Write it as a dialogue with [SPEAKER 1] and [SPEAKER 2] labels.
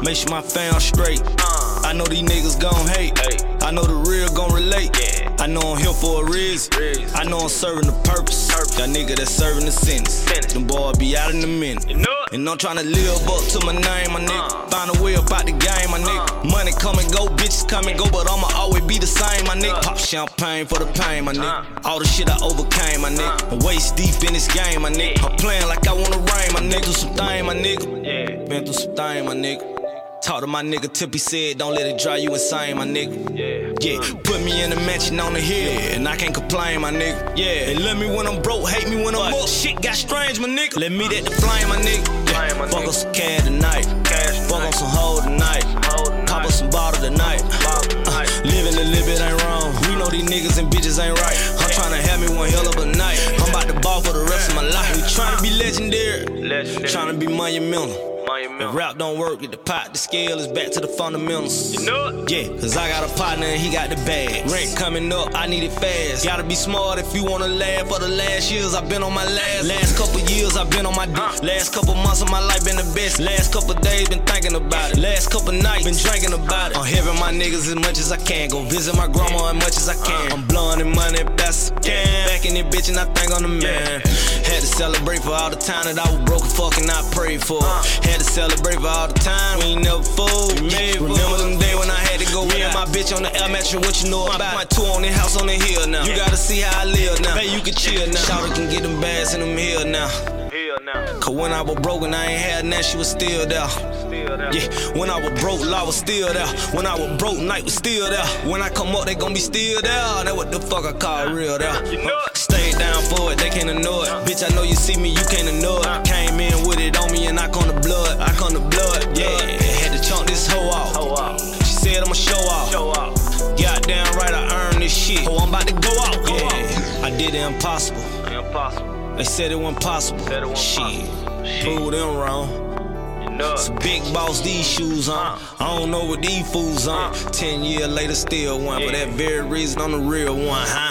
[SPEAKER 1] make sure my fam straight. I know these niggas gon' hate. I know the real gon' relate. I know I'm here for a reason. I know I'm serving a purpose. That nigga that's serving the sentence. Them boys be out in a minute. And I'm tryna live up to my name, my nigga. Find a way about the game, my nigga. Money come and go, bitches come and go, but I'ma always be the same, my nigga. Pop champagne for the pain, my nigga. All the shit I overcame, my nigga. I'm waist deep in this game, my nigga. I'm playing like I wanna rain, my nigga. Do some thing, my nigga. Been through some thing, my nigga. Talk to my nigga Tip, he said, don't let it drive you insane, my nigga. Yeah, put me in a mansion on the hill, and I can't complain, my nigga. Yeah, they love me when I'm broke, hate me when I'm up. Shit got strange, my nigga. Let me that the flame, my nigga. Yeah. Fuck us some cash tonight. Fuck on some hoe tonight. Pop us some bottle tonight. Living a little bit ain't wrong. We know these niggas and bitches ain't right. I'm tryna have me one hell of a night. I'm about to ball for the rest of my life. We tryna be legendary. Tryna be monumental. If rap don't work, get the pot, the scale is back to the fundamentals. You know it? Yeah, cause I got a partner and he got the bag. Rent coming up, I need it fast. Gotta be smart if you wanna laugh. For the last years, I've been on my last couple years, I've been on my dick. Last couple months of my life been the best. Last couple days, been thinking about it. Last couple nights, been drinking about it. I'm having my niggas as much as I can. Go visit my grandma as much as I can. I'm blowing the money best I can. Back in this bitch and I think I'm the man. Had to celebrate for all the time that I was broke and fucking I prayed for. Had to celebrate for all the time, we ain't never fooled. Remember them days when I had to go. Me and my bitch on the air mattress, what you know about? My tour on the house on the hill now. You gotta see how I live now. Hey, you can chill now. Shawty can get them bags in them hill now. Cause when I was broke and I ain't had nothing, she was still there. Yeah, when I was broke, law was still there. When I was broke, night was still there. When I come up, they gon' be still there. That what the fuck I call real there. Stay down for it, they can't ignore it. Bitch, I know you see me, you can't ignore it. Came in with it on me and I come to blood. Yeah, had to chunk this hoe off. She said I'ma show off. Goddamn right, I earned this shit. Oh, I'm about to go out. Yeah, I did the impossible. They said it wasn't possible. Shit, proved them wrong. It's a big boss, these shoes on. I don't know what these fools on. 10 years later, still one. For that very reason, I'm the real one, huh?